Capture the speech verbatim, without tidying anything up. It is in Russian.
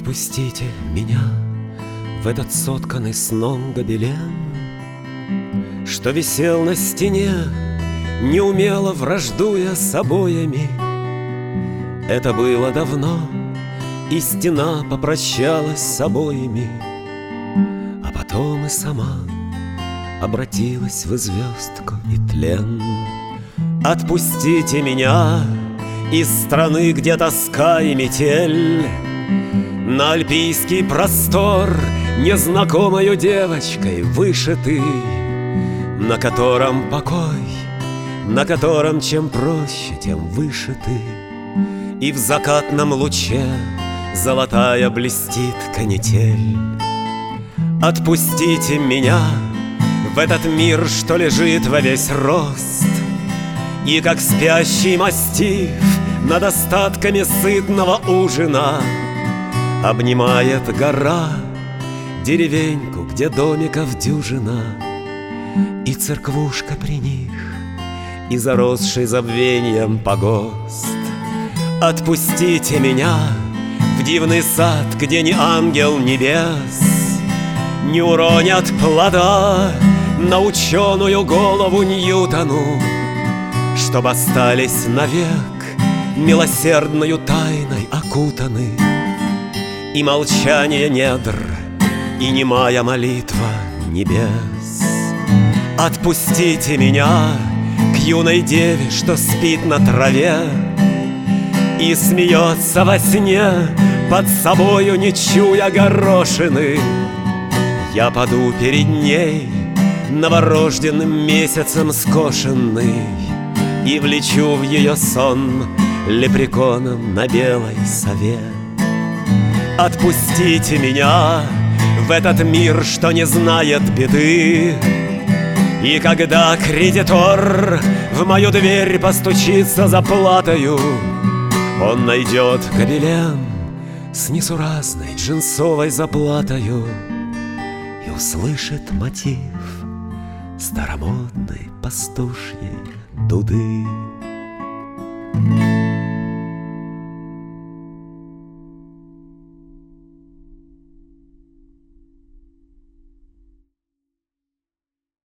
Отпустите меня в этот сотканный сном гобелен, что висел на стене, неумело враждуя с обоями. Это было давно, и стена попрощалась с обоями, а потом и сама обратилась в звездку и тлен. Отпустите меня из страны, где тоска и метель, на альпийский простор, незнакомою девочкой вышитый, на котором покой, на котором чем проще, тем выше ты. И в закатном луче золотая блестит канитель. Отпустите меня в этот мир, что лежит во весь рост, и как спящий мастиф над остатками сытного ужина обнимает гора деревеньку, где домиков дюжина, и церквушка при них, и заросший забвением погост. Отпустите меня в дивный сад, где ни ангел небес не уронят плода на ученую голову Ньютону, чтоб остались навек милосердною тайной окутаны. И молчание недр, и немая молитва небес. Отпустите меня к юной деве, что спит на траве и смеется во сне, под собою не чуя горошины. Я паду перед ней новорожденным месяцем скошенный и влечу в ее сон лепреконом на белой сове. Отпустите меня в этот мир, что не знает беды, и когда кредитор в мою дверь постучится за платою, он найдет гобелен с несуразной джинсовой заплатою и услышит мотив старомодной пастушьей дуды.